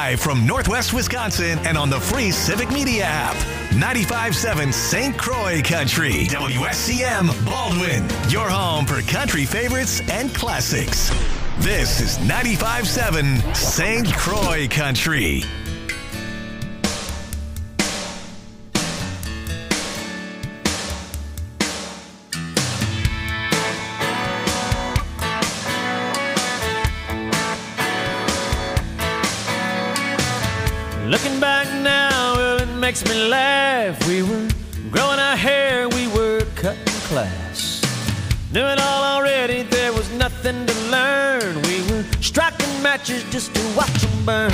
live from Northwest Wisconsin and on the free Civic Media app. 95.7 St. Croix Country. WSCM Baldwin. Your home for country favorites and classics. This is 95.7 St. Croix Country. Looking back now, well, it makes me laugh. We were growing our hair, we were cutting class. Knew it all already, there was nothing to learn. We were striking matches just to watch them burn.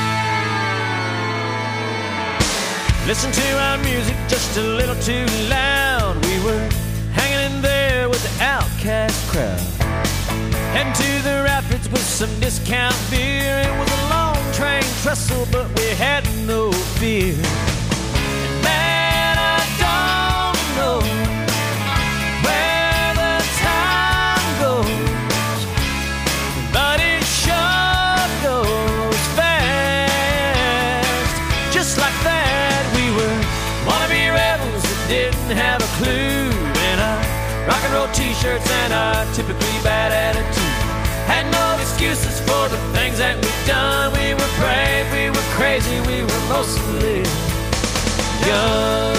Listen to our music just a little too loud. We were hanging in there with the outcast crowd. Heading to the rapids with some discount beer. It was a long train trestle, but we had no fear. And man, I don't know where the time goes, but it sure goes fast. Just like that, we were wannabe rebels that didn't have a clue. And our rock and roll t-shirts and our typically bad attitude. Had no excuses for the things that we've done. We were brave, we were crazy, we were mostly young.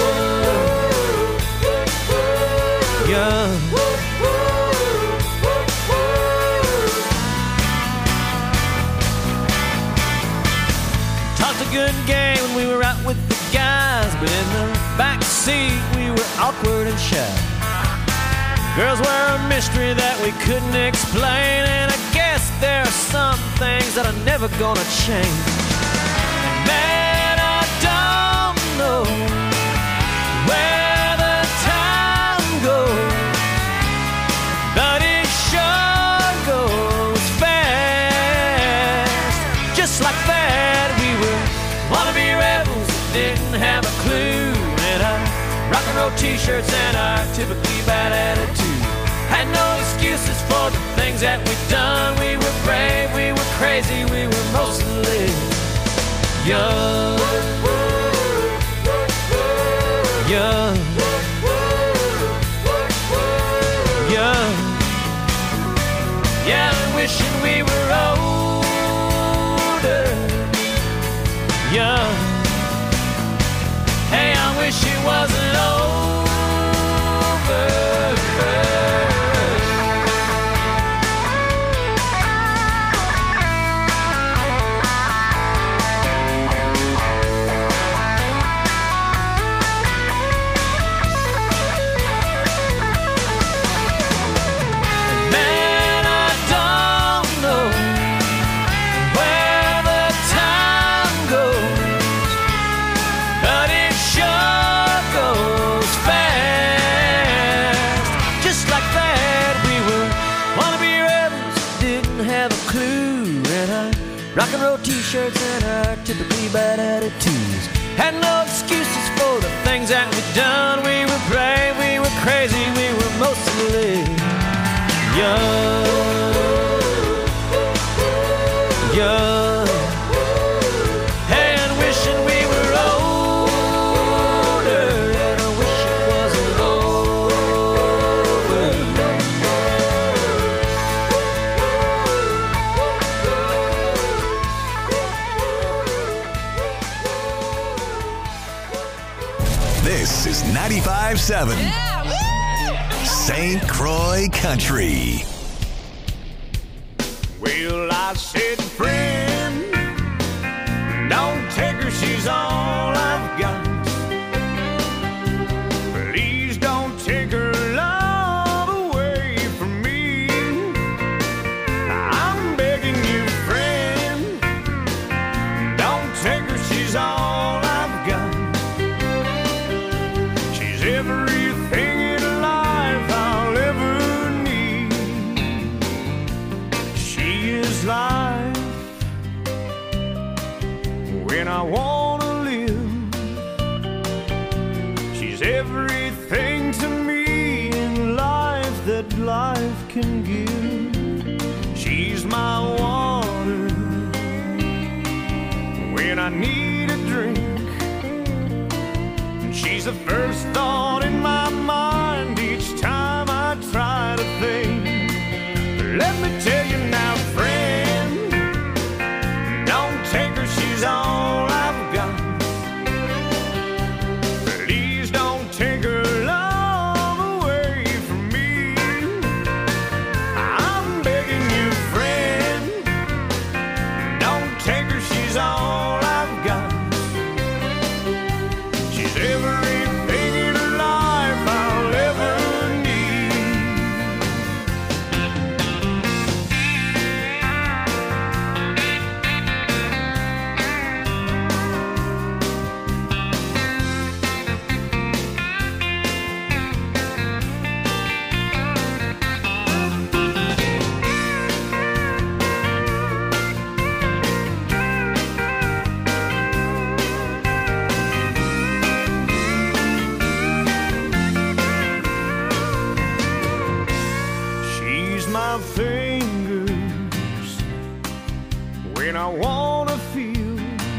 Young. Talked a good game when we were out with the guys, but in the back seat we were awkward and shy. Girls were a mystery that we couldn't explain, and I guess there are some things that are never gonna change. And man, I don't know where the time goes, but it sure goes fast. Just like that, we were wannabe rebels that didn't have a clue. And our rock and roll t-shirts and our typically bad attitude. Had no excuses for the things that we've done. We were brave, we were crazy, we were mostly young. Young. Young. Yeah, I'm wishing we were older. Young. Hey, I wish it wasn't over. Rock and roll t-shirts and our typically bad attitudes. Had no excuses for the things that we'd done. We were brave, we were crazy, we were mostly young. Young. Hey, and wishing we were older, and I wish it wasn't over. This is 95.7 St. Croix Country. Well, I said, friend, don't take her, she's all I've got. Please don't take her love away from me. I'm begging you, friend, don't take her, she's all I've got. She's everything in life I'll ever need. She is life when I wanna live. She's everything to me in life that life can give. She's my water I need a drink. And she's the first thought in my mind each time I try to think. Let me tell you now, friend, don't take her, she's all I've got. Please don't take her love away from me. I'm begging you, friend, don't take her, she's all I've got. She's everything in life I'll ever need. She's my fingers when I wanna feel.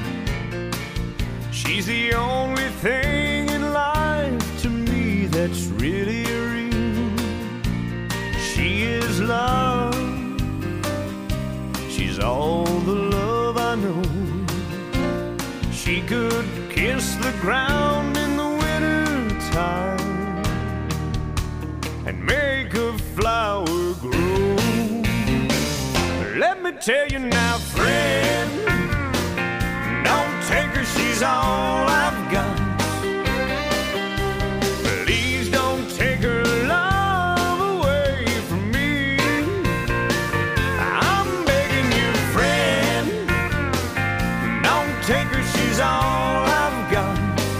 She's the only thing in life to me that's really real. She is love. She's all the love I know. She could kiss the ground in the winter time and make a flower grow. Let me tell you now, friend, don't take her, she's all I've got. Please don't take her love away from me. I'm begging you, friend, don't take her, she's all I've got.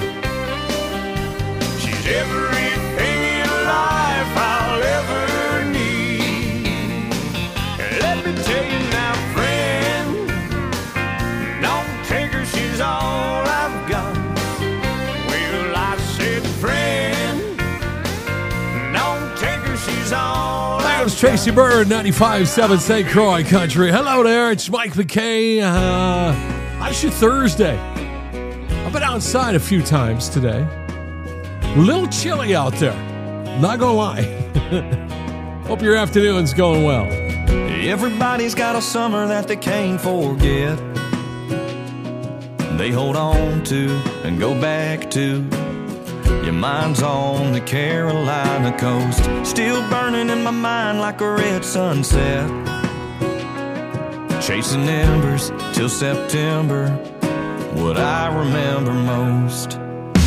She's everything in life I'll ever need. Let me tell you now, friend, don't take her, she's all I've got. Well, I said, friend, don't take her, she's all That I've was Tracy Byrd, 95.7 St. Croix Country. Hello there, it's Mike McKay. How's your Thursday? I've been outside a few times today. A little chilly out there, not gonna lie. Hope your afternoon's going well. Everybody's got a summer that they can't forget. They hold on to and go back to. Your mind's on the Carolina coast, still burning in my mind like a red sunset. Chasing embers till September, what I remember most.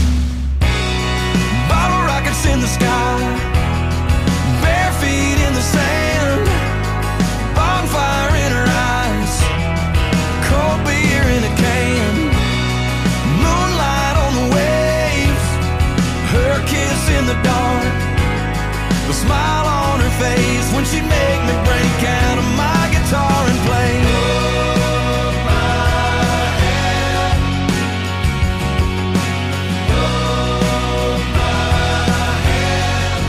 Bottle rockets in the sky, bare feet in the sand, bonfire in her eyes, cold beer in a can, moonlight on the waves, her kiss in the dark, the smile on her face when she'd make me break out of my guitar and play. Hold my hand, hold my hand.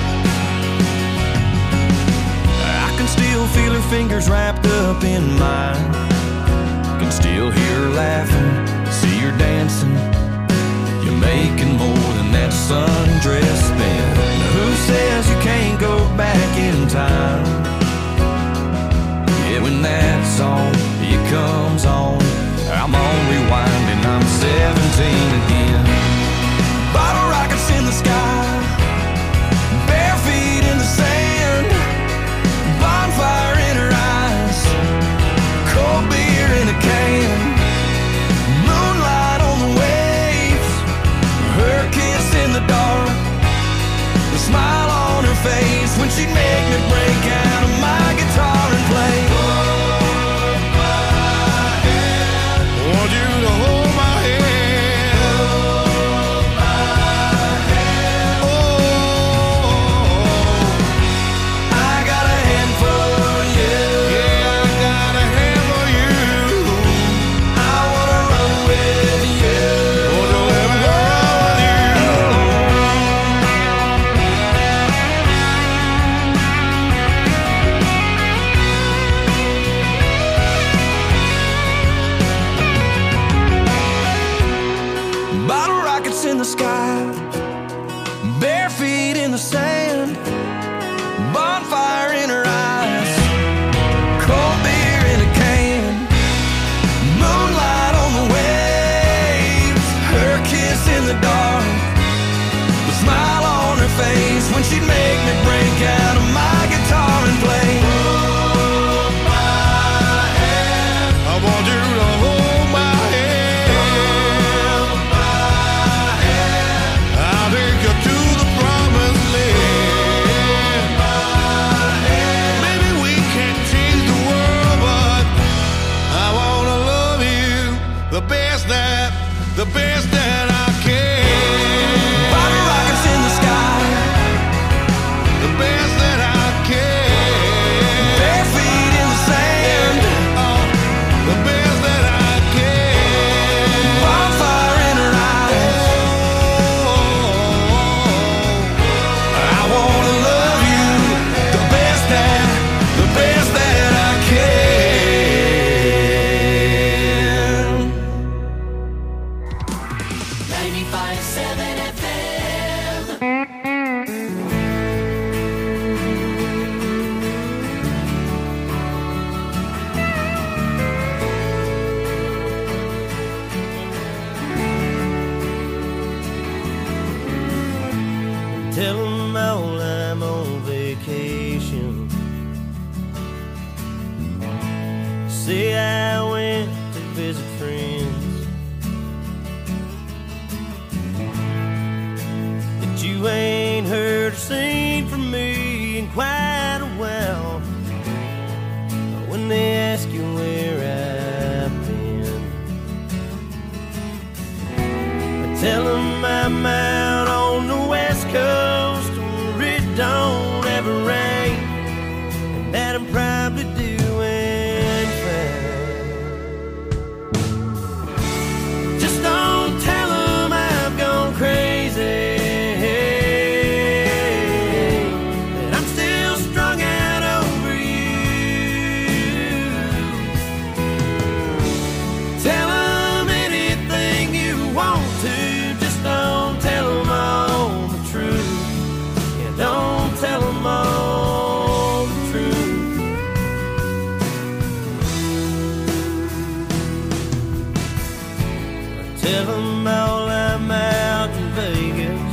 I can still feel her fingers wrapped up in mine, can still hear her laughing, see her dancing. You're making more than that sundress spin. Now who says you can't go back in time? Yeah, when that song, it comes on, I'm on rewind and I'm 17 again. Bottle rockets in the sky, bare feet in the sand, bonfire in her eyes, cold beer in a can, moonlight on the waves, her kiss in the dark, the smile on her face when she'd make me break out of my guitar and play. Hold my hand, want you to hold my hand, hold my hand. Oh, I got a hand for you. Yeah, I got a hand for you. I wanna run with you. Oh, don't let me go with you. church seen for me in quite a while. When they ask you where I've been, I tell them I'm out on the West Coast where it don't ever rain, and that I'm probably doing fine. Just don't tell them I've gone crazy. Tell them all I'm out in Vegas,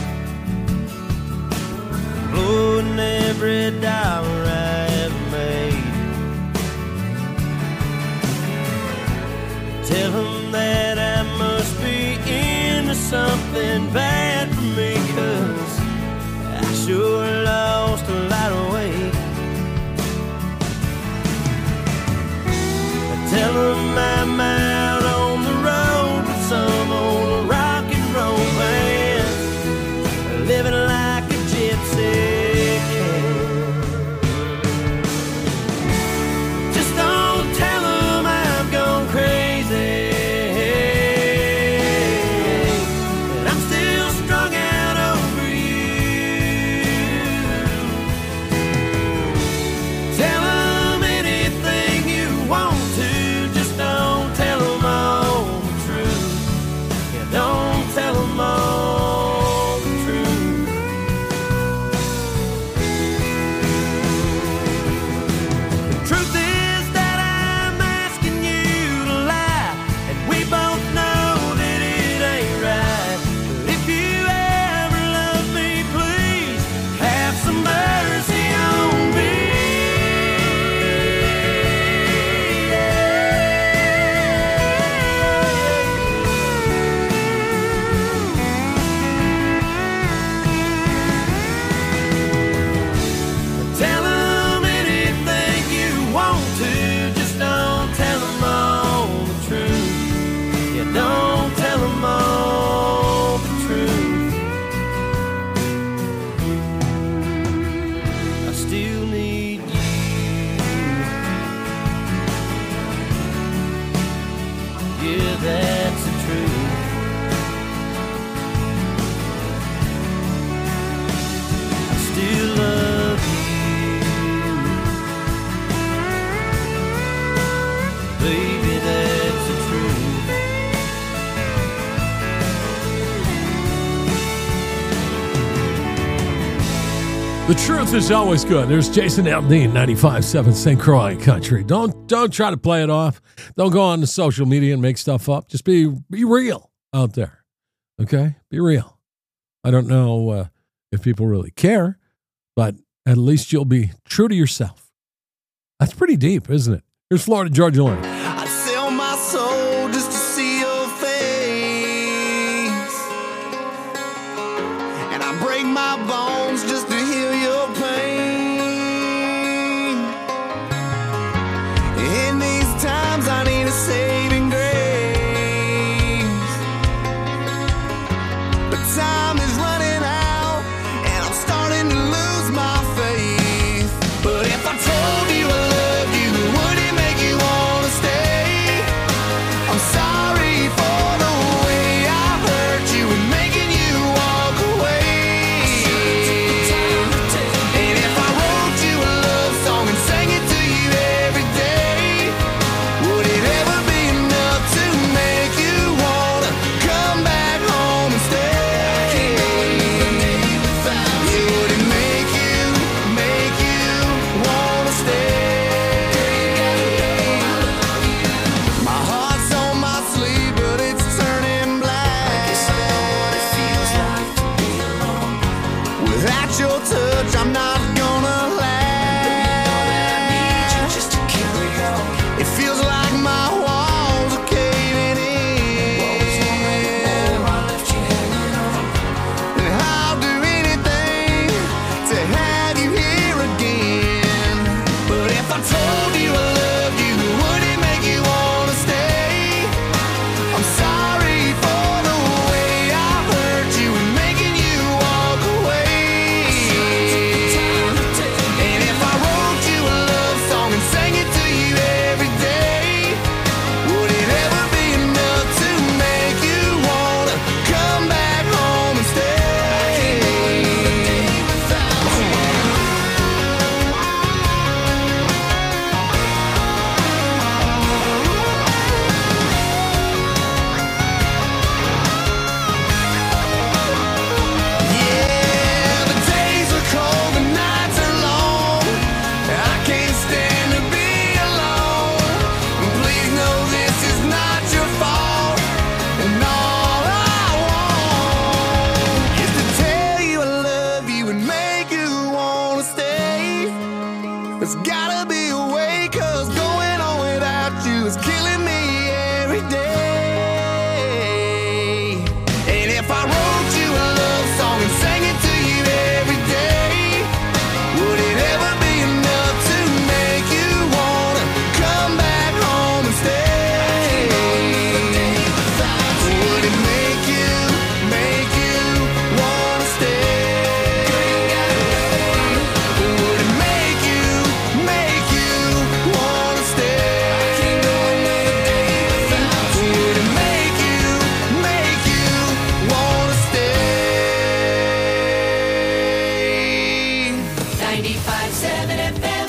blowing every dollar I ever made. Tell them that I must be into something bad for me, 'cause I sure lost a lot of weight. Tell them I'm out on the road with some old rock and roll band, living like a gypsy can. Just don't tell them I've gone crazy, and I'm still strung out over you. Tell them anything you want to, just don't tell them all the truth. Yeah, don't tell them all the truth. The truth is that I'm asking you to lie, and we both know that it ain't right. But if you ever love me, please have some mercy on me. Tell them anything you want to, just don't tell them all the truth. Yeah, don't tell them all the truth. I still need you. Yeah, that's the truth. I still love you. Baby, that's the truth. The truth is always good. There's Jason Aldean, 95.7 St. Croix Country. Don't try to play it off. Don't go on to social media and make stuff up. Just be real out there. Okay? Be real. I don't know if people really care, but at least you'll be true to yourself. That's pretty deep, isn't it? Here's Florida Georgia Line. I'd sell my soul just to see your face, and I break my bones just to heal your pain. In these times I need a saving grace, but time is running out and I'm starting to lose my faith. But if I told you I loved you, would it make you wanna stay? There's gotta be a way, 'cause going on without you is killing me every day. And if I wrote you a love song and sang it to you every day, would it ever be enough to make you wanna come back home and stay? Would it make you wanna stay? Would it make you wanna stay? Would it make you wanna stay? 95.7 FM.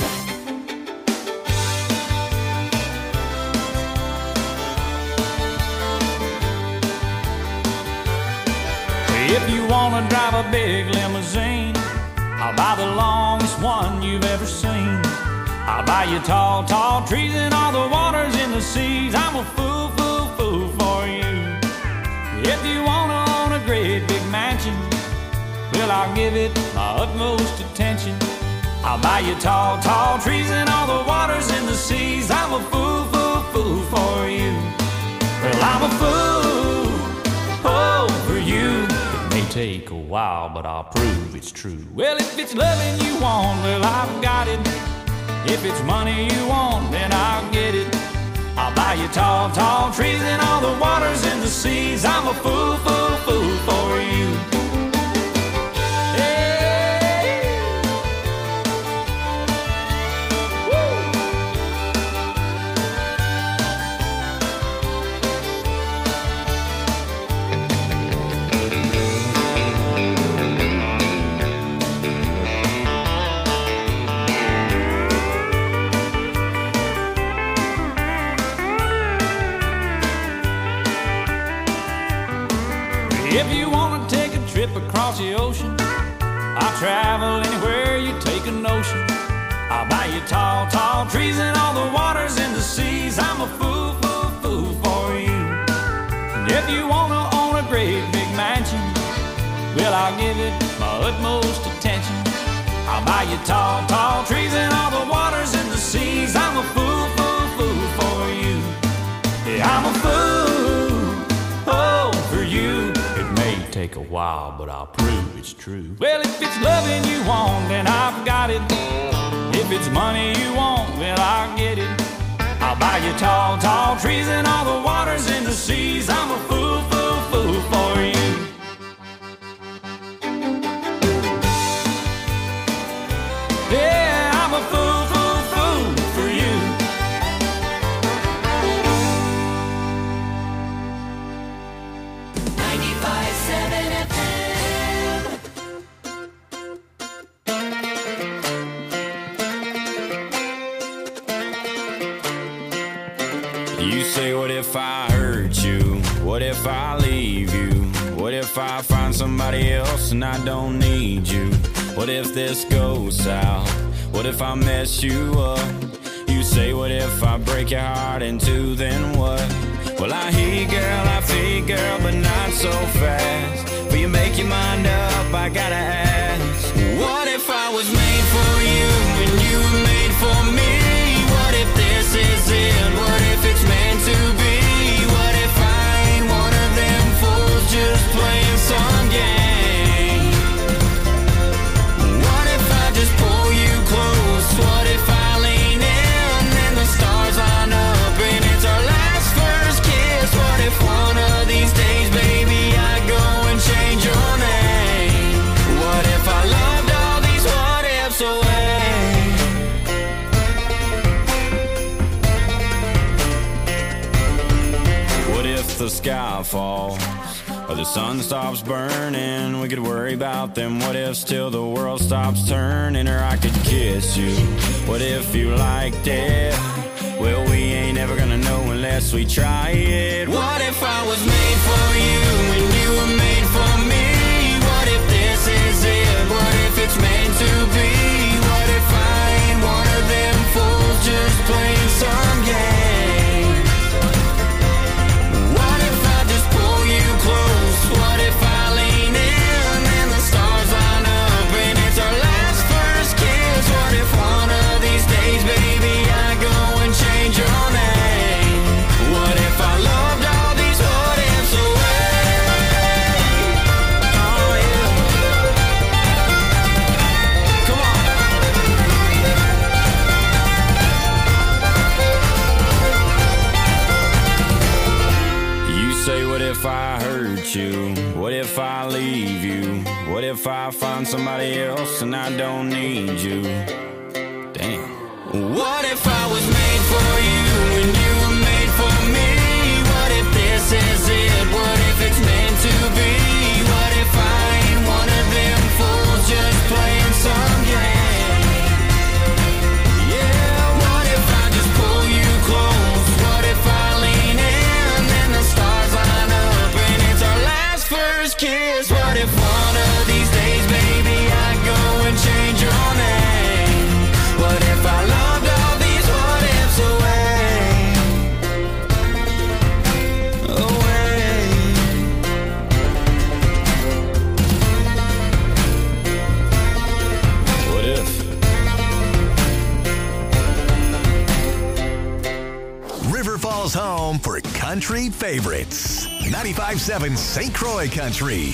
If you wanna drive a big limousine, I'll buy the longest one you've ever seen. I'll buy you tall, tall trees and all the waters in the seas. I'm a fool, fool, fool for you. If you wanna own a great big mansion, well, I'll give it my utmost attention. I'll buy you tall, tall trees and all the waters in the seas. I'm a fool, fool, fool for you. Well, I'm a fool, oh, for you. It may take a while, but I'll prove it's true. Well, if it's loving you want, well, I've got it. If it's money you want, then I'll get it. I'll buy you tall, tall trees and all the waters in the seas. I'm a fool, fool, fool for you. If you want to take a trip across the ocean, I'll travel anywhere you take a notion. I'll buy you tall, tall trees and all the waters in the seas. I'm a fool, fool, fool for you. And if you want to own a great big mansion, well, I'll give it my utmost attention. I'll buy you tall, tall trees and all the waters in the seas. I'm a fool, fool, fool for you. Yeah, I'm a fool, oh, for you. Take a while, but I'll prove it's true. Well, if it's loving you want, then I've got it. If it's money you want, well, I'll get it. I'll buy you tall, tall trees and all the waters in the seas. I'm a fool, fool, fool for you. Yeah, I'm a fool, fool, fool for you. You say, what if I hurt you? What if I leave you? What if I find somebody else and I don't need you? What if this goes south? What if I mess you up? You say, what if I break your heart in two, then what? Well, I hear you, girl, I feel you, girl, but not so fast. Will you make your mind up? I gotta ask. What if I was made for you and you were made for me? What if this is it? What if it's meant to be? What if I ain't one of them fools just playing some game? What if I just pull you close? What if I lean in and the stars line up and it's our last first kiss? What if one of these days, baby, I go and change your name? What if I loved all these what ifs away? The sky falls or the sun stops burning, we could worry about them what ifs till the world stops turning. Or I could kiss you, what if you liked it? Well, we ain't ever gonna know unless we try it. What if I was made for you and you were made for me? What if this is it? What if it's meant to be? What if I ain't one of them fools just playing some game? What if I lean in and the stars line up and it's our last first kiss? What if one of these days hurt you? What if I leave you? What if I find somebody else and I don't need you? Damn. What if I was made for you and you were made for me? What if this is it? What if it's meant to be? What if I ain't one of them fools just playing some game? Yeah, what if I just pull you close? What if I lean in and the stars line up and it's our last first kiss? What if one of these days, baby, I go and change your name? What if I loved all these what ifs away? What if? River Falls home for country favorites. 95.7 St. Croix Country.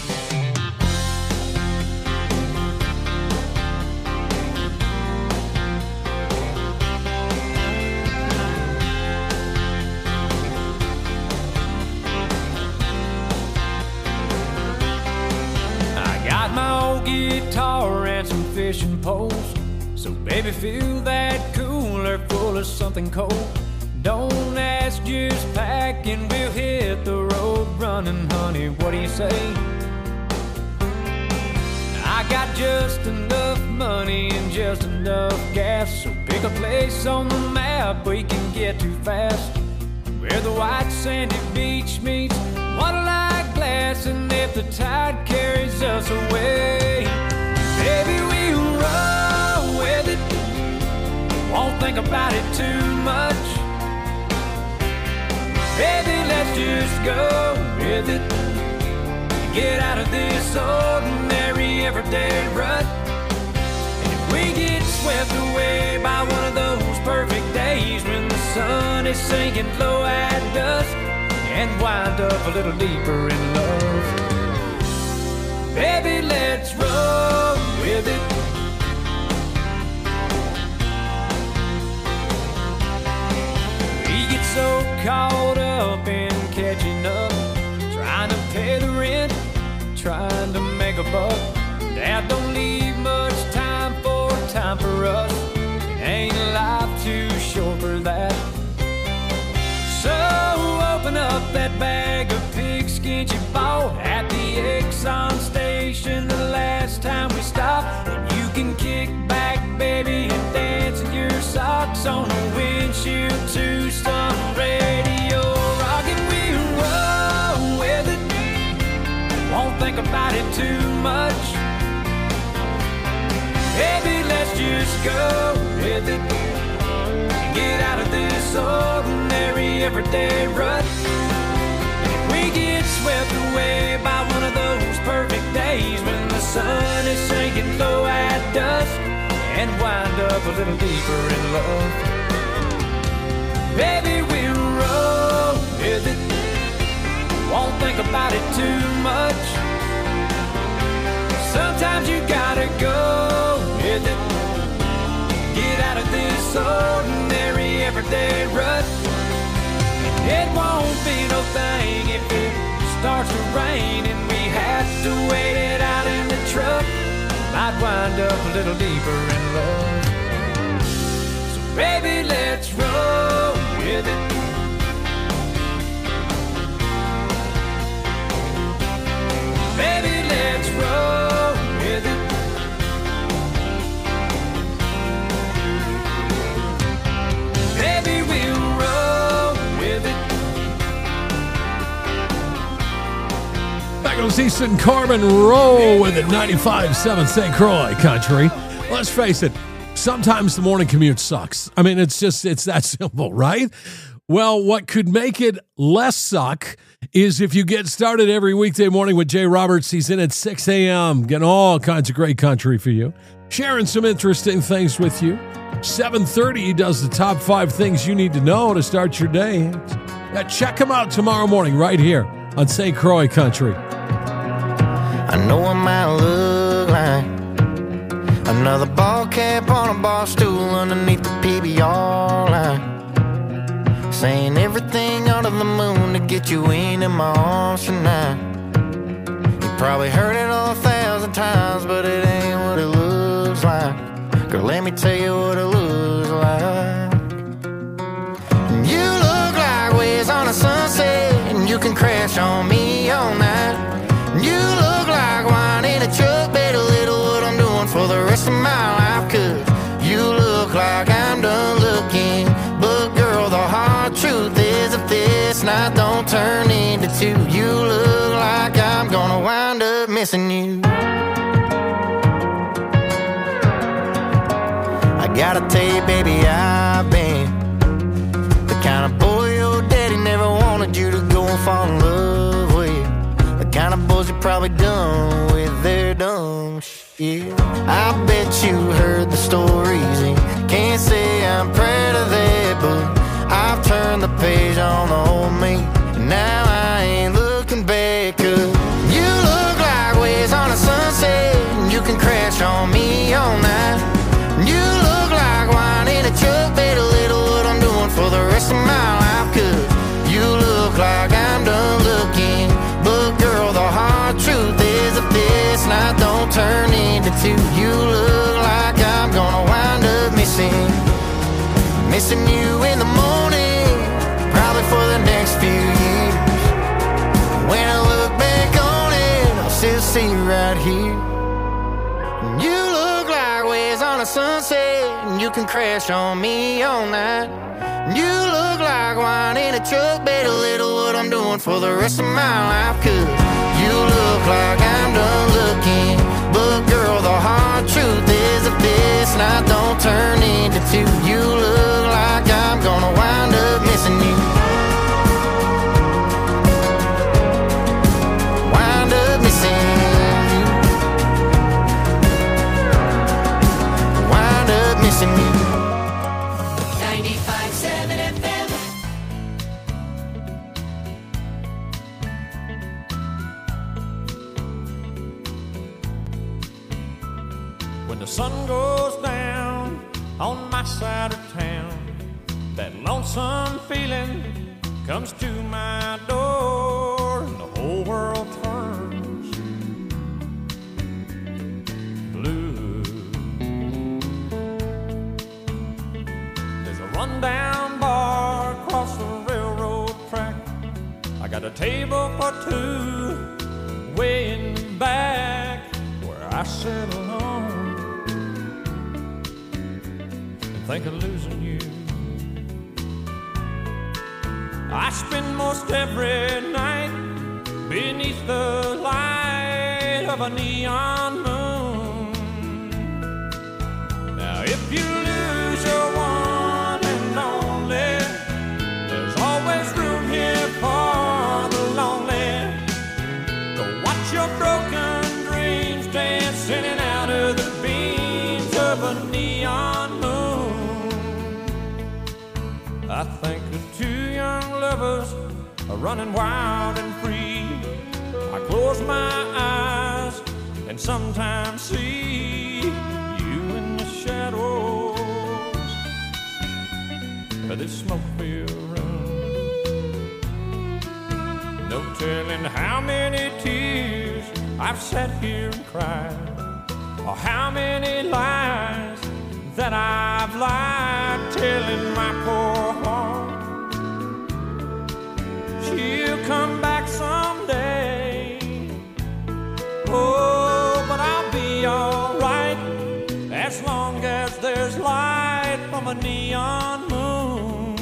I got my old guitar and some fishing poles. So baby, fill that cooler full of something cold. Don't ask, just pack and we'll hit the road running, honey. What do you say? I got just enough money and just enough gas. So pick a place on the map we can get to fast, where the white sandy beach meets water-like glass. And if the tide carries us away, baby, we'll roll with it. Won't think about it too much. Baby, let's just go with it. Get out of this ordinary everyday rut. And if we get swept away by one of those perfect days when the sun is sinking low at dusk, and wind up a little deeper in love, baby, let's roll with it. We get so caught up in catching up, trying to pay the rent, trying to make a buck. Dad don't leave much time for us. Ain't life too short for that? So open up that bag of pigskins you bought at the Exxon station the last time we stopped, and you can kick back, baby, and dance in your socks on the windshield to some radio rock, and we'll roll with it. Won't think about it too much. Baby, let's just go with it. Get out of this ordinary everyday rut. If we get swept away by one of those perfect days when the sun is sinking low at dusk, and wind up a little deeper in love, baby, we'll roll with it. Won't think about it too much. Sometimes you gotta go with it. Get out of this ordinary everyday rut. It won't be no thing if it starts to rain and we have to wait it out in the truck. Might wind up a little deeper in love. So baby, let's roll with it. Baby, let's roll with it. Baby, we'll roll with it. Back on Easton Carmen, roll with it. 95.7 St. Croix Country. Let's face it, sometimes the morning commute sucks. I mean, it's that simple, right? Well, what could make it less suck is if you get started every weekday morning with Jay Roberts. He's in at 6 a.m., getting all kinds of great country for you, sharing some interesting things with you. 7:30, he does the top 5 things you need to know to start your day. Check him out tomorrow morning right here on St. Croix Country. I know I might look like another ball cap on a bar stool underneath the PBR line, saying everything under the moon to get you in my arms tonight. Probably heard it 1,000 times, but it ain't what it looks like. Girl, let me tell you what it looks like. You look like waves on a sunset, and you can crash on me all night. You look like wine in a truck, better little what I'm doing for the rest of my life. Cause you look like I'm done looking, but girl, the hard truth is if this night don't turn into two, you look like I'm gonna wind up missing you. I gotta tell you, baby, I've been the kind of boy your daddy never wanted you to go and fall in love with. The kind of boys you probably done with their dumb shit. I bet you heard the stories and can't say I'm proud of that, but I've turned the page on the old me, and now I ain't looking back. Cause you look like waves on a sunset, and you can crash on me all night. You look like wine in a truck, better little what I'm doing for the rest of my life. Cause you look like I'm done looking, but girl, the hard truth is if this night don't turn into two, you look like I'm gonna wind up missing you in the morning, probably for the next few years. When I look back on it, I'll still see you right here. You look like waves on a sunset, and you can crash on me all night. You look like wine in a truck, better little what I'm doing for the rest of my life. Cause you look like I'm done looking, but girl, the hard truth is if this night don't turn into two, you look like I'm gonna wind up missing you. Wind up missing you. Wind up missing you. 95.7 FM. When the sun goes down on my side of town, that lonesome feeling comes to my door, and the whole world turns blue. There's a rundown bar across the railroad track. I got a table for two way in the back where I sit alone and think of losing you. I spend most every night beneath the light of a neon moon. Now if you lose your one and only, there's always room here for the lonely. Go watch your broken dreams dance in and out of the beams of a neon moon. I think of two young lovers are running wild and free. I close my eyes and sometimes see you in the shadows of this smoke-filled room. No telling how many tears I've sat here and cried, or how many lies that I've lied, telling my poor heart she'll come back someday. Oh, but I'll be alright as long as there's light from a neon moon.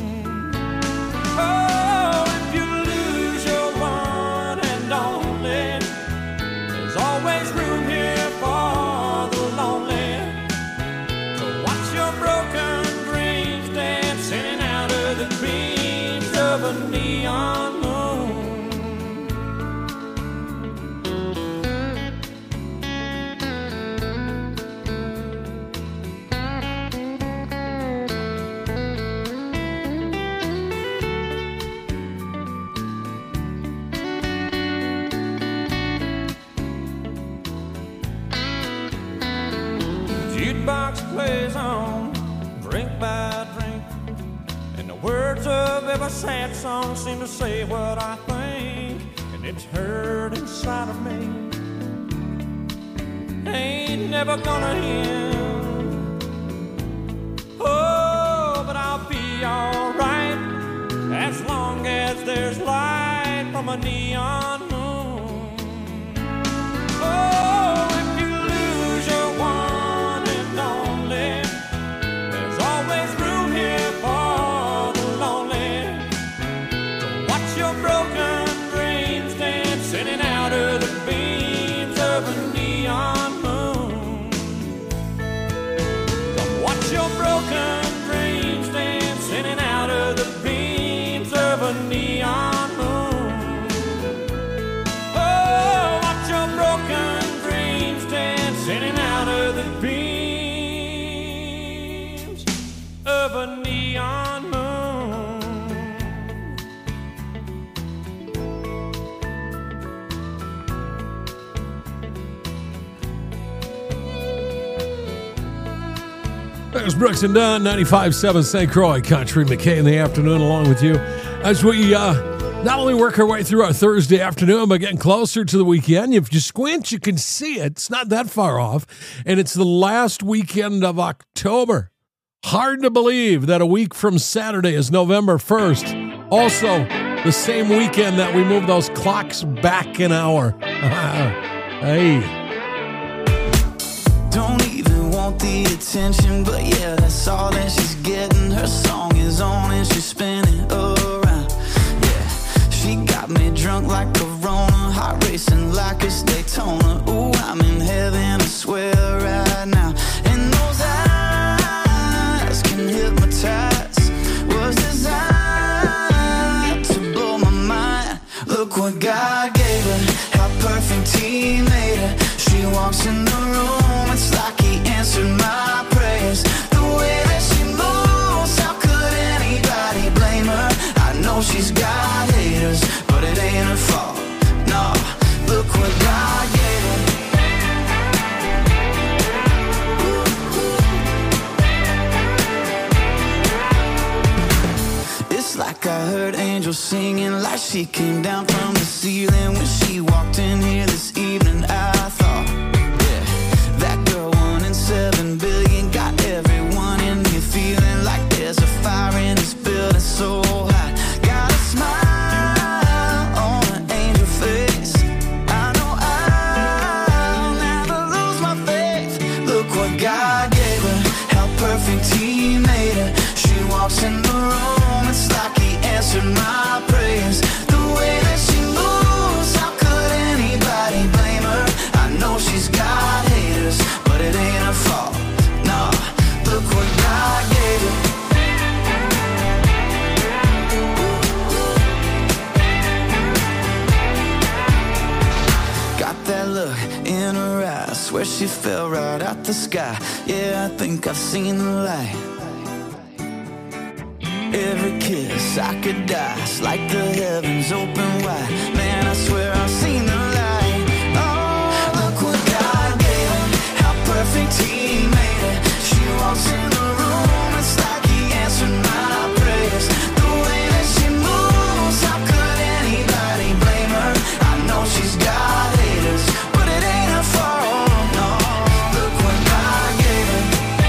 Oh, if you lose your one and only, there's always room here for the lonely. To watch your broken dreams dance in and out of the beams of a neon moon. Jukebox plays on, drink by drink, and the words of every sad song seem to say what I think, and it's heard inside of me ain't never gonna end. Oh, but I'll be alright as long as there's light from a neon moon. Oh, if you lose your one and only, there's always room here for the lonely. Don't watch your broken dreams dancing in and out of the beams of a neon moon. Don't watch your broken dreams dancing in and out of the beams of a neon moon. Oh, watch your broken dreams dancing in and out of the beams of a neon moon. There's Brooks and Dunn, 95.7 St. Croix Country. McKay in the afternoon along with you as we not only work our way through our Thursday afternoon, but getting closer to the weekend. If you squint, you can see it. It's not that far off. And it's the last weekend of October. Hard to believe that a week from Saturday is November 1st. Also, the same weekend that we move those clocks back an hour. Hey. Don't even want the attention, but yeah, that's all that she's getting. Her song is on and she's spinning around. Yeah, she got me drunk like Corona, heart racing like it's Daytona. Ooh, I'm in heaven, I swear right now. And those eyes can hypnotize, was designed to blow my mind. Look what God gave her, how perfect He made her. She walks in the room, it's like He answered my prayers. The way that she moves, how could anybody blame her? I know she's got haters, but it ain't her fault. No, look what God gave her. It's like I heard angels singing, like she came down from the ceiling when she walked in here this evening. I thought, yeah, that girl 1 in 7 billion got everyone in here feeling like there's a fire in this building so hot. Got a smile on an angel face. I know I'll never lose my faith. Look what God gave her, how perfect He made her. She walks in the room, it's like He answered my prayers. The way that she moves, how could anybody blame her? I know she's got haters, but it ain't her fault. No, look what God gave her. Got that look in her eyes, swear she fell right out the sky. Yeah, I think I've seen the light. Every kiss I could die, it's like the heavens open wide. Man, I swear I've seen the light. Oh, look what God gave her, how perfect He made her. She walks in the room, it's like He answered my prayers. The way that she moves, how could anybody blame her? I know she's got haters, but it ain't her fault. No, look what God gave her.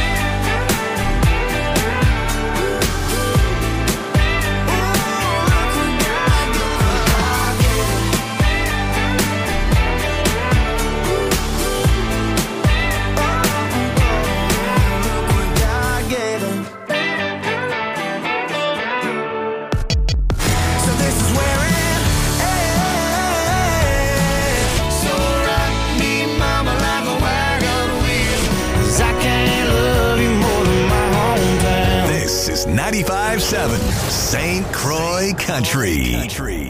This is 95.7 St. Croix Country.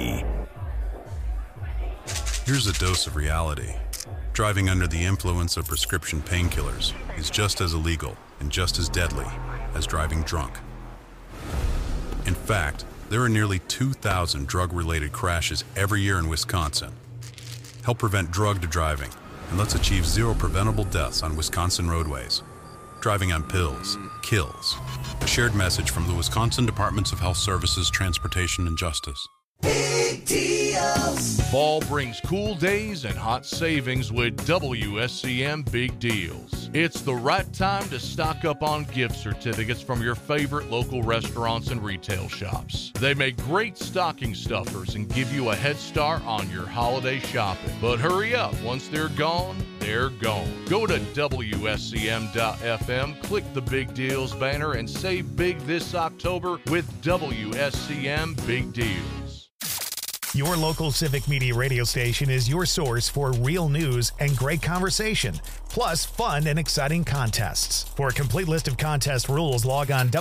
Here's a dose of reality. Driving under the influence of prescription painkillers is just as illegal and just as deadly as driving drunk. In fact, there are nearly 2,000 drug-related crashes every year in Wisconsin. Help prevent drug driving, and let's achieve 0 preventable deaths on Wisconsin roadways. Driving on pills kills. A shared message from the Wisconsin Departments of Health Services, Transportation, and Justice. Big deals. Fall brings cool days and hot savings with WSCM Big Deals. It's the right time to stock up on gift certificates from your favorite local restaurants and retail shops. They make great stocking stuffers and give you a head start on your holiday shopping. But hurry up, once they're gone, they're gone. Go to WSCM.FM, click the Big Deals banner, and save big this October with WSCM Big Deals. Your local Civic Media radio station is your source for real news and great conversation, plus fun and exciting contests. For a complete list of contest rules, log on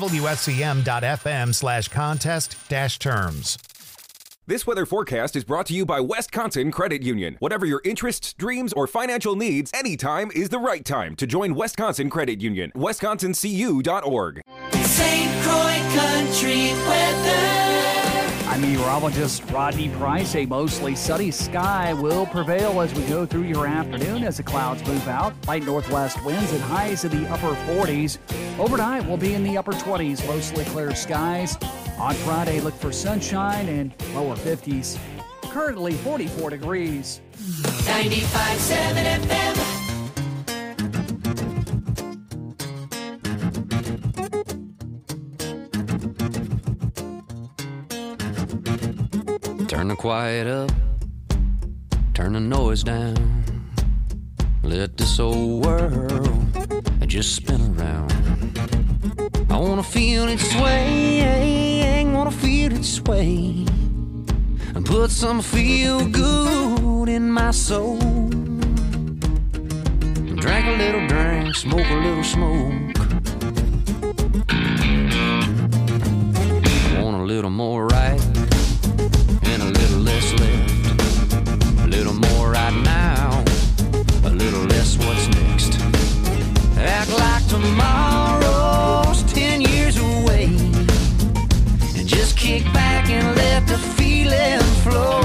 WSCM.FM/contest-terms. This weather forecast is brought to you by Wisconsin Credit Union. Whatever your interests, dreams, or financial needs, anytime is the right time to join Wisconsin Credit Union. WisconsinCU.org. St. Croix Country Weather. I'm meteorologist Rodney Price. A mostly sunny sky will prevail as we go through your afternoon as the clouds move out. Light northwest winds and highs in the upper 40s. Overnight will be in the upper 20s, mostly clear skies. On Friday, look for sunshine and lower 50s. Currently 44 degrees. 95.7 FM. Turn the quiet up, turn the noise down. Let this old world just spin around. I wanna feel it sway, wanna feel it sway, and put some feel good in my soul. Drink a little drink, smoke a little smoke. Want a little more right and a little less left. A little more right now, a little less what's next. Act like tomorrow's 10 years away, and just kick back and let the feeling flow.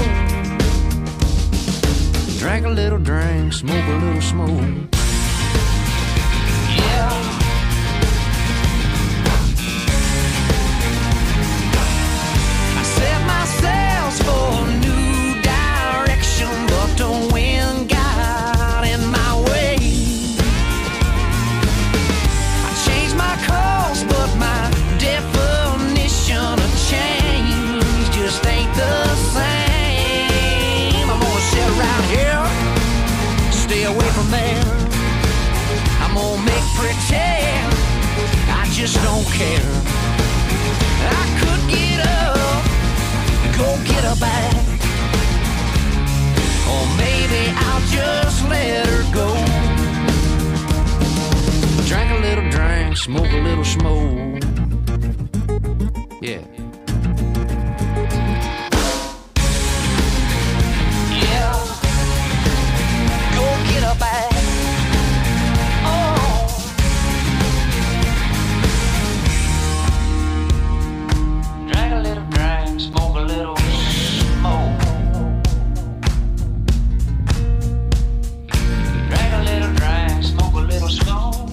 Drink a little drink, smoke a little smoke. Yeah. I set my sails for a new direction, but the wind got in my way. I changed my course, but my definition of change just ain't the same. I'm gonna sit around here, stay away from there. I'm gonna make pretend I just don't care. I could get up, go get her back, or maybe I'll just let her go. Drink a little drink, smoke a little smoke. Yeah. Yeah. Go get her back. Oh. Drink a little drink, smoke a little smoke. Drink a little drink, smoke a little smoke.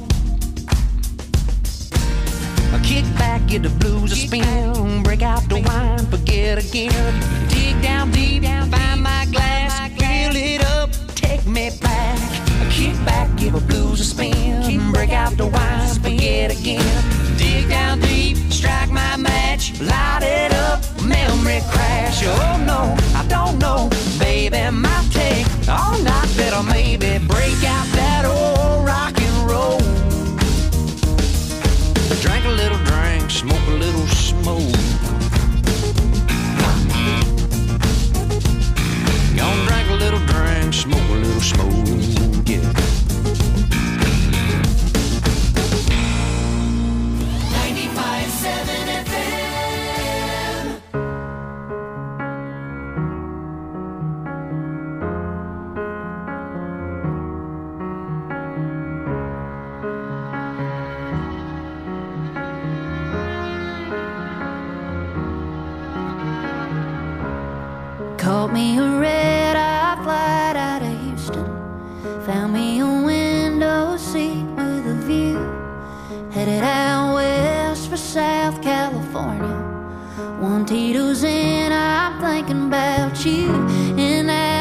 Kick back, get the blues a spin, break out the wine, forget again. Dig down deep, find my glass, fill it up, take me back. Kick back, give the blues a spin, break out the wine, forget again. Dig down deep, strike my match, light it up, memory crash. Oh no, I don't know, baby, might take all night, better maybe break out that old rock and roll. Drink a little drink, smoke a little smoke. Gonna drink a little drink, smoke a little smoke, yeah. 95.7 FM. Caught me a red-eye flight out of Houston. Found me a window seat with a view. Headed out west for South California. One Tito's in, I'm thinking about you. And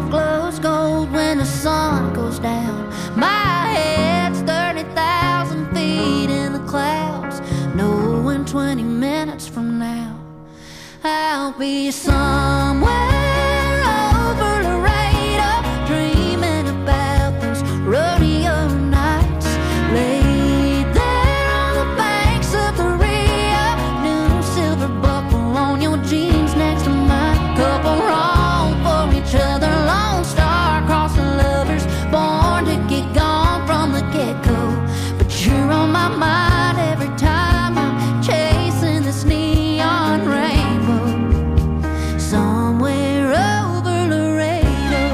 mouth glows gold when the sun goes down. My head's 30,000 feet in the clouds, knowing 20 minutes from now I'll be somewhere over Laredo, dreaming about those rodeo nights, laid there on the banks of the Rio, new silver buckle on your jeans next to mine, couple wrong for each other, lone star crossing lovers, born to get gone from the get-go, but you're on my mind every time I'm chasing this neon rainbow, somewhere over Laredo.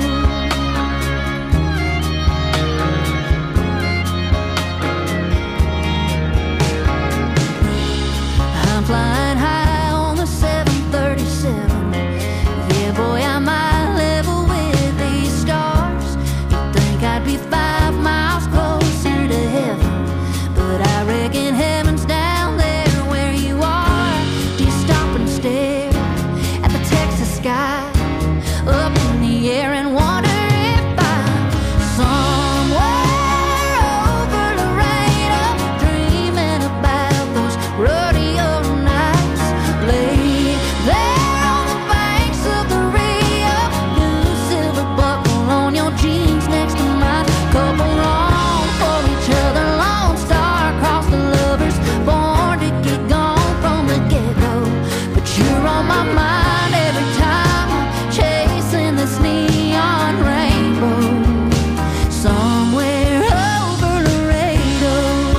I'm flying high on the 737. Yeah, boy, I might level with these stars. You'd think I'd be 5 miles closer to heaven, but I reckon heaven's down there where you are. Do you stop and stare at the Texas sky up in the air and wonder if I'm somewhere over Laredo, dreaming about those rodeo nights, laid there on the banks of the Rio, new silver buckle on your jeans next to mine, couple wrong for each other, lone star across the lovers, born to get gone from the get-go, but you're on my mind every time I'm chasing this neon rainbow, somewhere over Laredo,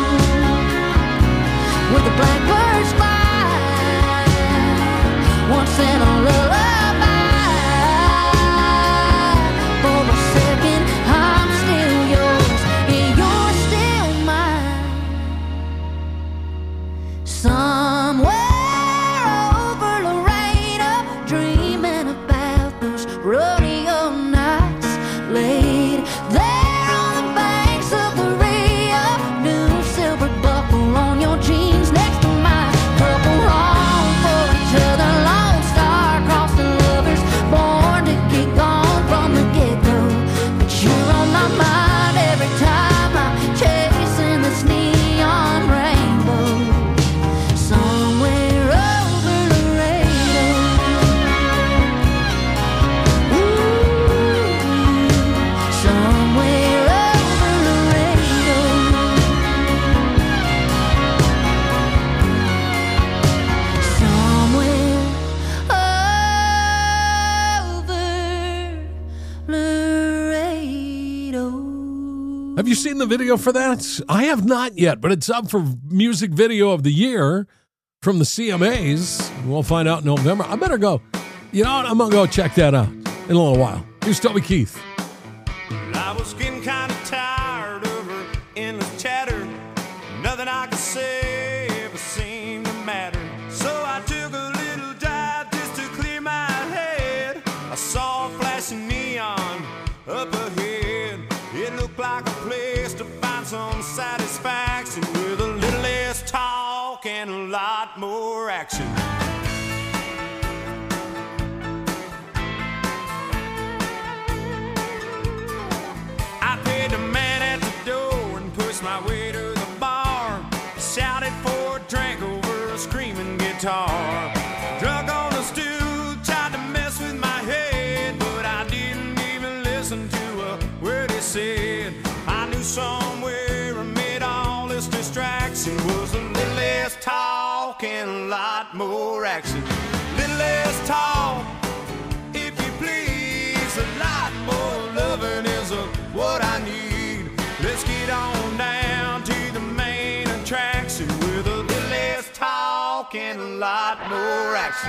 where the blackbirds fly once in a lullaby. For a second I'm still yours, and you're still mine, somewhere over Laredo, dreaming about those rodeo nights, laid there on the banks of the Rio, new silver buckle on your jeans next to mine, couple wrong for each other, lone star across the lovers, born to get gone from the get-go, but you're on my mind every time I'm chasing this neon rainbow, somewhere over Laredo. Somewhere over Laredo. Somewhere over Laredo. Have you seen the video for that? I have not yet, but it's up for Music Video of the Year from the CMAs. We'll find out in November. I better go. You know what? I'm going to go check that out in a little while. Here's Toby Keith. I was getting kind of tired of her endless chatter. Nothing I could say ever seemed to matter. So I took a little dive just to clear my head. I saw a flashing neon up ahead. It looked like a place to find some satisfaction with a little less talk and a lot more action. I paid the man at the door and pushed my way to the bar. Shouted for a drink over a screaming guitar. Drunk on the stool, tried to mess with my head, but I didn't even listen to a word he said. I knew somewhere amid all this distraction was a little less talk and a lot more action. Little less talk, if you please, a lot more loving is what I need. Let's get on down to the main attraction with a little less talk and a lot more action.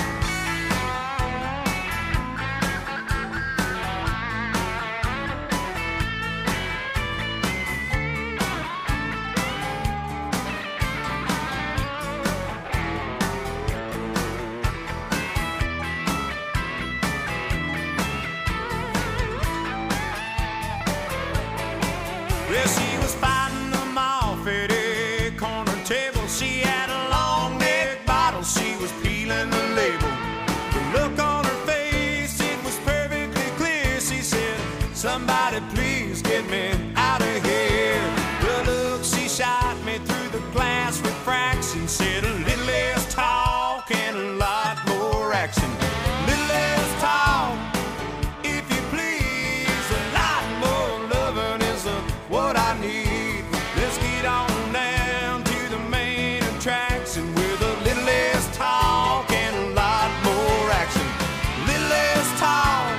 Well, she was fighting them off at a corner table. She had a long neck bottle, she was peeling the label. The look on her face, it was perfectly clear. She Let's get on down to the main attraction with a little less talk and a lot more action. A little less talk,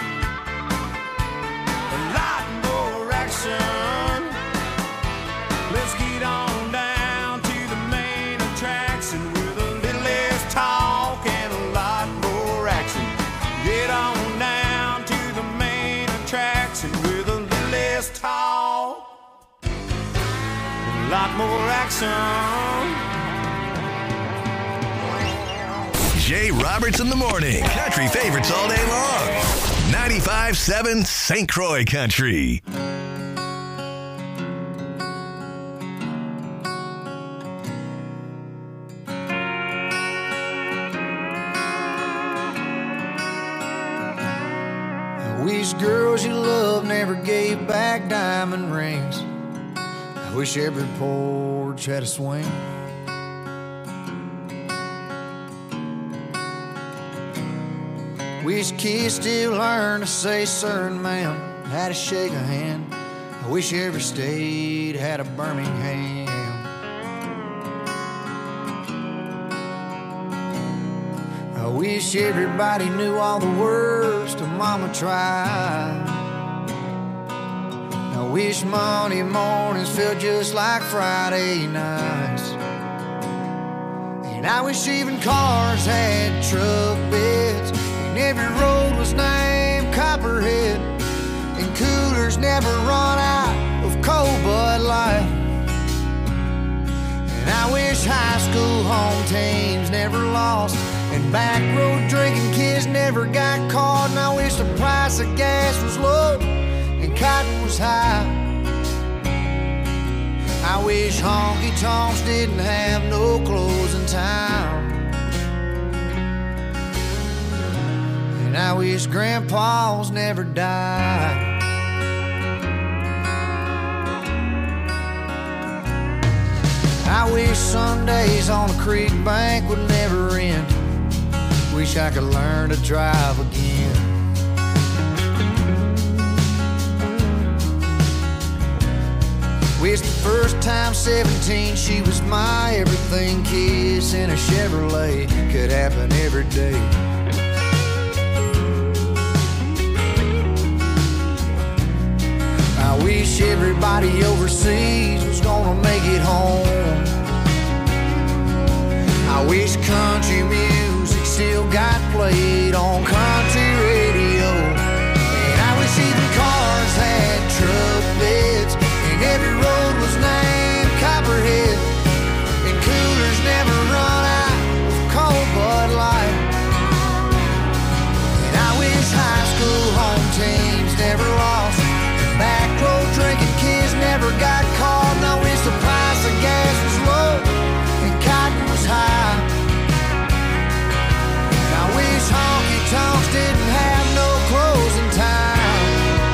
a lot more action. Let's get on down to the main attraction with a little less talk and a lot more action. Get on down to the main attraction with a little less talk, a lot more action. Jay Roberts in the morning. Country favorites all day long. 95.7 St. Croix Country. I wish girls you love never gave back diamond rings. I wish every porch had a swing. Wish kids still learn to say sir and ma'am, how to shake a hand. I wish every state had a Birmingham. I wish everybody knew all the words to Mama Tried. I wish Monday mornings felt just like Friday nights. And I wish even cars had truck beds, and every road was named Copperhead, and coolers never run out of cold Bud Light. And I wish high school home teams never lost, and back road drinking kids never got caught. And I wish the price of gas was low and cotton was high. I wish honky tonks didn't have no closing time. And I wish grandpas never died. I wish Sundays on the creek bank would never end. Wish I could learn to drive again. Wish the first time 17 she was my everything. Kiss in a Chevrolet could happen every day. I wish everybody overseas was gonna make it home. I wish country music still got played on country radio. And I wish even cars had truck beds, and every road was named Copperhead, and coolers never run out of cold Bud Light. And I wish high school home teams never lost, and back road drinking kids never got caught. And I wish the price of gas was low and cotton was high. And I wish honky tonks didn't have no closing time.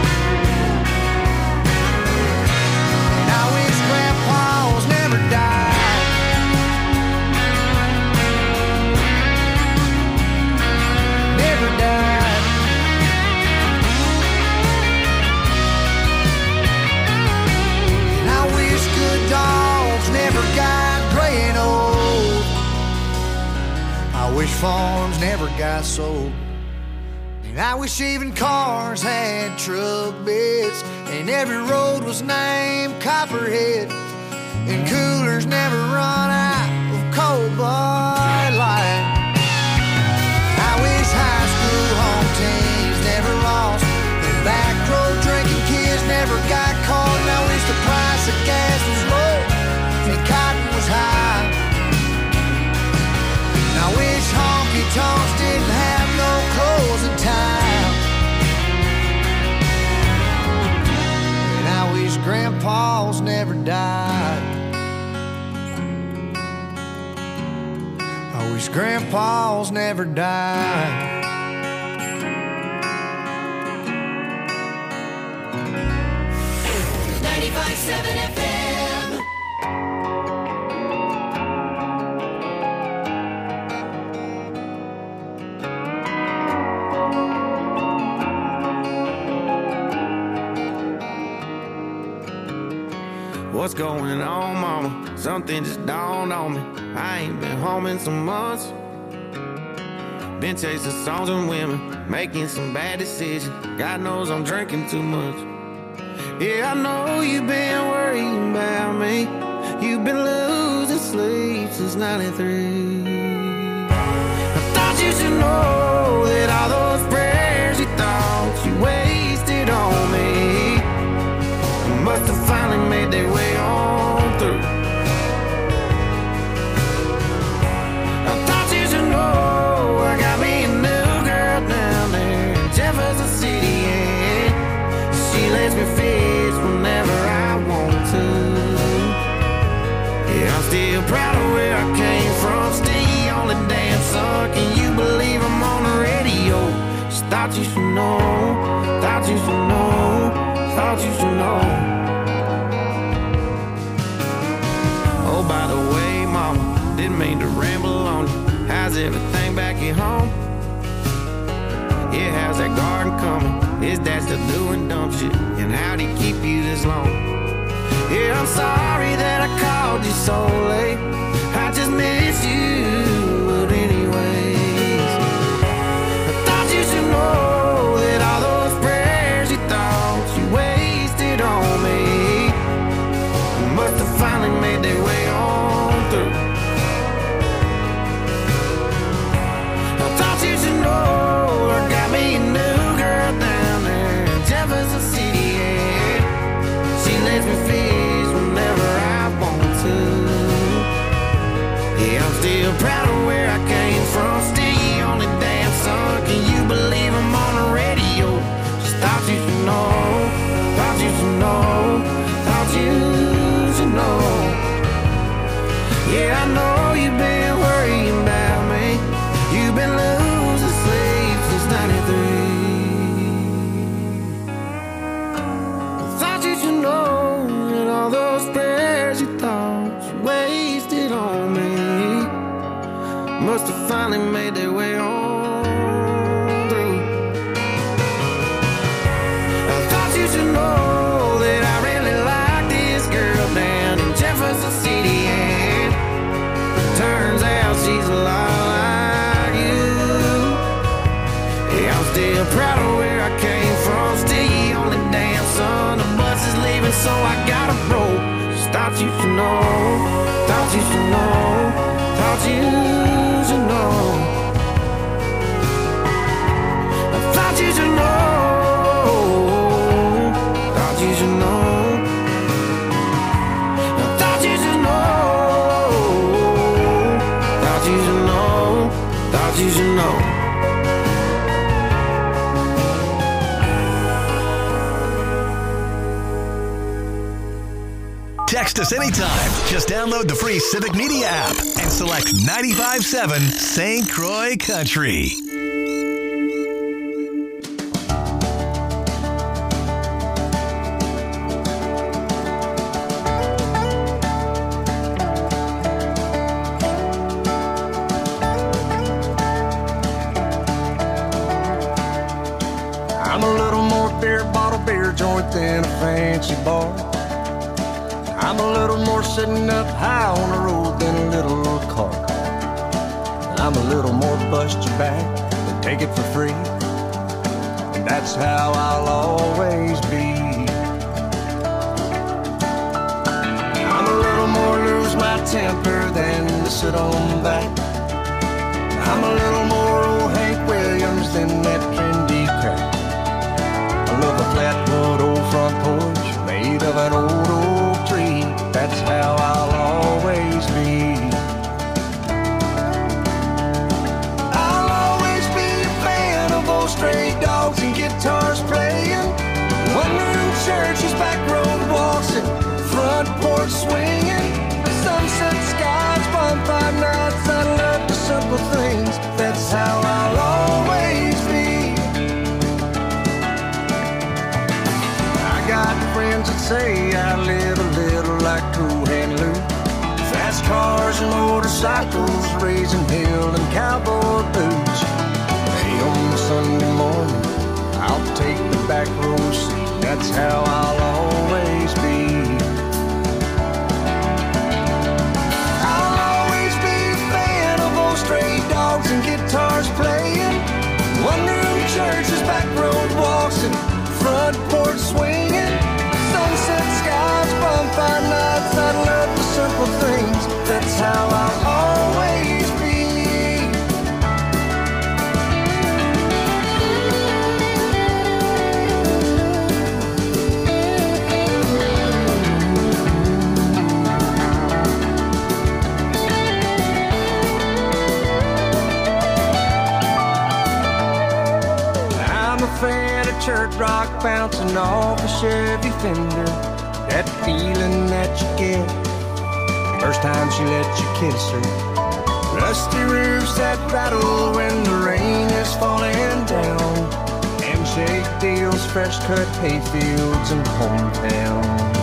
And I wish grandpas never died. Never died. And I wish good dogs never got gray and old. I wish farms never got sold. And I wish even cars had truck beds, and every road was named Copperhead, and coolers never run out of cold Bud Light. I wish high school home teams never lost, and back road drinking kids never got caught. And I wish the price of gas was low and cotton was high. And I wish honky tonks didn't have no closing time. And I wish grandpas never died. I wish grandpas never died. 95.7 FM. What's going on, mama? Something just dawned on me. I ain't been home in some months. Been chasing songs and women, making some bad decisions. God knows I'm drinking too much. Yeah, I know you've been worrying about me. You've been losing sleep since 93. I thought you should know that all those prayers you thought you wasted on me must have finally made their way on through. I thought you should know I got me a new girl down there in Jefferson City, and she lets me fish whenever I want to. Yeah, I'm still proud of where I came from, still on the damn sun. Can you believe I'm on the radio? Just thought you should know, thought you should know, thought you should know. Oh, by the way, mama, didn't mean to ramble on you. How's everything back at home? Yeah, how's that garden coming? Is Dad still doing dumb shit? And how'd he keep you this long? Yeah, I'm sorry that I called you so late. I just miss you, but anyways, I thought you should know that all those prayers you thought you wasted on me must have finally made their way on through. I thought you should know I got me a new girl down there in Jefferson City, and she lets me fish whenever I want to. Yeah, I'm still proud of where I came from, still on the damn sun. Can you believe I'm on the radio? Just thought you should know, thought you should know, thought you should know. Yeah, I know you've been worrying about me. You've been losing sleep since 93. Thought you should know that all those prayers you thought you wasted on me must have finally made their way on through. I thought you should know that I really like this girl down in Jefferson City, and turns out she's a lot like you. Yeah, I'm still proud of where I came from, still on the damn sun. The bus is leaving, so I gotta roll. Just thought you should know, thought you should know, thought you should know. I thought you should know, thought you should know. I thought you should know, thought you should know, thought you should know. Text us anytime. Just download the free Civic Media app and select 95.7 St. Croix Country. I'm a little more beer bottle, beer joint than a fancy bar. I'm a little more sitting up high on the road than a little car. I'm a little more bust your back than take it for free. And that's how I'll always be. I'm a little more lose my temper than to sit on back. I'm a little more old Hank Williams than that trendy crap. I love a flatwood old front porch made of an old oak tree. That's how I'll always be. I'll always be a fan of old stray dogs and guitars playing, one-room churches, back road walks, and front porch swinging. Sunset skies, bonfire nights, I love the simple things. That's how I'll always be. I got friends that say I live a little like Cool Hand Luke. Fast cars and motorcycles, raising hell and cowboy boots. Hey, on Sunday morning, I'll take the back row seat. That's how I'll always be. like bouncing off a Chevy fender. That feeling that you get first time she let you kiss her. Rusty roofs that rattle when the rain is falling down. Handshake deals, fresh cut hay fields and hometown.